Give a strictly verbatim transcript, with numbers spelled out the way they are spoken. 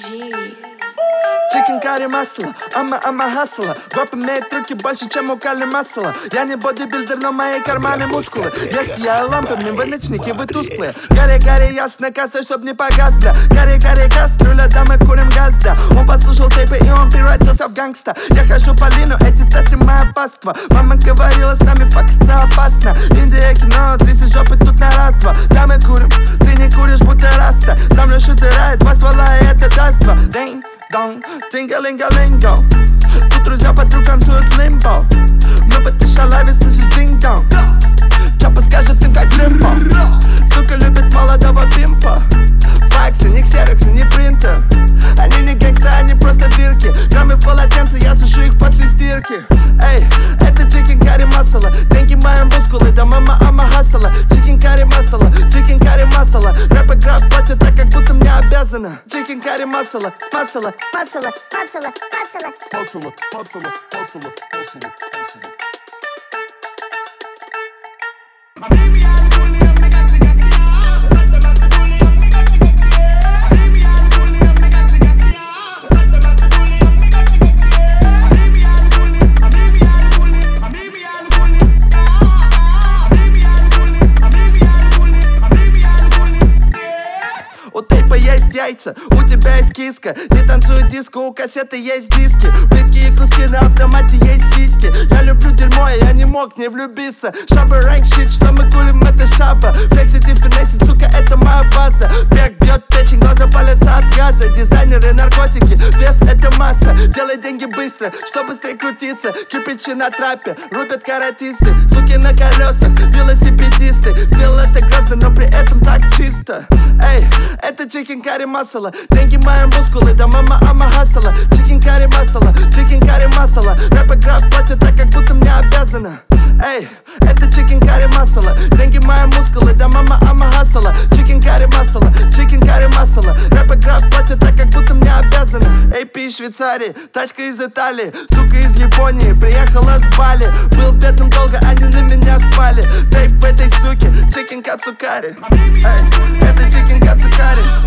Чикен карри масло, ама ама хасла. Гоп имеет трюки больше, чем у Кали масла. Я не бодибилдер, но мои карманы мускулы. Я сияю лампами, вы ночники, вы тусклые. Гарри, гарри, ясно, касса, чтоб не погас, бля. Гарри, гарри, кастрюля, да мы курим газ, да. Он послушал тейпы и он превратился в гангста. Я хожу по лину, эти тати моя паства. Мама говорила, с нами факаться опасно. Индия, кино, тряси жопы тут на раз-два. Да мы курим, ты не куришь, будто раста. Сам лишь утирает, два ствола и это даст два. День Донг, тинга-линга-линго. Тут друзья подруг танцуют в лимбо. Мы в этой шалаве слышишь динг-донг. Чапа скажет им как лимбо. Сука любит молодого пимпа. Факсы, не ксероксы, не принтер. Они не гэнгста, они просто дырки. Граммы в полотенце, я сушу их после стирки. Эй, это чикен карри масала. Деньги мои мускулы, да мама ама хасала. Чикен карри масала, чикен карри масала. Рэп и граф платят так, как будто мне обязана. Чикен карри масала, масала, масала, масала, масала, масала, масала, масала, масала. У тейпа есть яйца, у тебя есть киска. Не танцует диско, у кассеты есть диски. Плитки и куски на автомате есть сиськи. Я люблю дерьмо, и я не мог не влюбиться. Шаба рэнк щит, что мы курим, это шаба. Флексит и финесит, сука, это моя база. Бег бьет печень, глаза палятся от газа. Дизайнеры, наркотики, вес это масса. Делай деньги быстро, что быстрее крутиться. Кирпичи на трапе, рубят каратисты. Суки на колесах, велосипедисты. Сделал это грязно, но при этом так чисто. Эй, это чикен карри масала. Деньги мои мускулы, да мама ама хасала. Чикен карри масала, чикен карри масала. Рэп и граф платят так, как будто мне обязана. Эй, это чикен карри масала. Деньги мои мускулы, да мама ама хасала. Чикен карри масала, чикен карри масала. Рэп и граф платят так, как будто мне обязана. Эй, пи из Швейцарии, тачка из Италии. Сука из Японии, приехала с Бали. Был бедным долго, они на меня спали. Тейп в этой суке, чикен кацукари. Эй, это чикен кацукари.